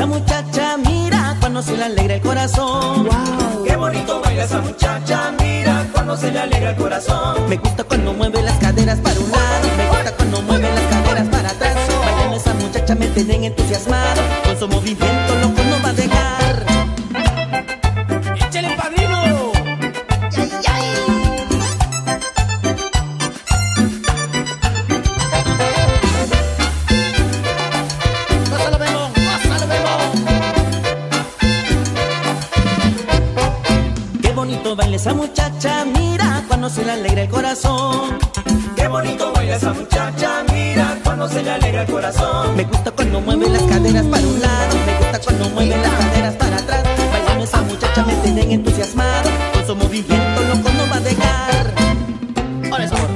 esa muchacha, mira cuando se le alegra el corazón. Wow. Qué bonito baila esa muchacha, mira cuando se le alegra el corazón. Me gusta cuando mueve las caderas para un lado, me gusta cuando mueve las caderas para atrás. Bailando esa muchacha me tienen entusiasmado, con su movimiento loco no va a dejar. ¡Échale, padrino! ¡Ay, ay! ¡Gózalo, Bebo! ¡Gózalo, Bebo! Qué bonito baila esa muchacha, mira cuando se le alegra el corazón. Qué bonito baila esa muchacha, mira cuando se le alegra el corazón. Me gusta cuando mueve las caderas para un lado, me gusta cuando mueve las caderas para atrás. Bailando esa muchacha me tienen entusiasmado, con su movimiento loco no va a dejar. ¡Ahora eso!